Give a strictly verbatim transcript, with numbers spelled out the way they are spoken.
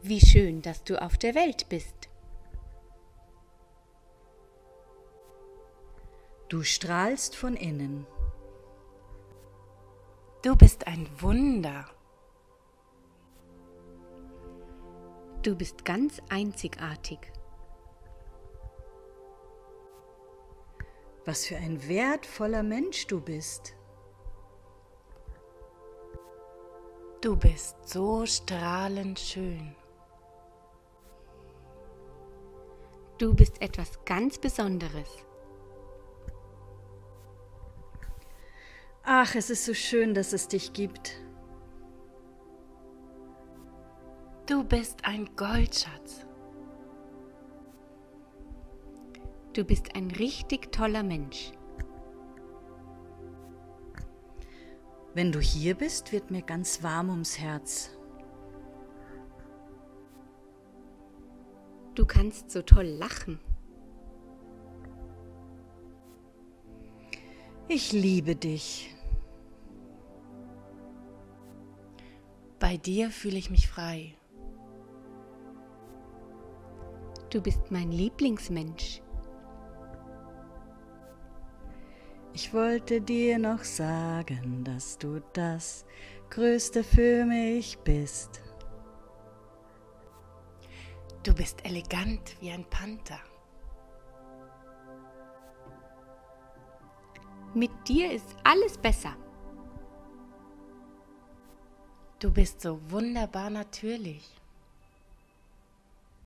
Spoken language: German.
Wie schön, dass du auf der Welt bist. Du strahlst von innen. Du bist ein Wunder. Du bist ganz einzigartig. Was für ein wertvoller Mensch du bist. Du bist so strahlend schön. Du bist etwas ganz Besonderes. Ach, es ist so schön, dass es dich gibt. Du bist ein Goldschatz. Du bist ein richtig toller Mensch. Wenn du hier bist, wird mir ganz warm ums Herz. Du kannst so toll lachen. Ich liebe dich. Bei dir fühle ich mich frei. Du bist mein Lieblingsmensch. Ich wollte dir noch sagen, dass du das Größte für mich bist. Du bist elegant wie ein Panther. Mit dir ist alles besser. Du bist so wunderbar natürlich.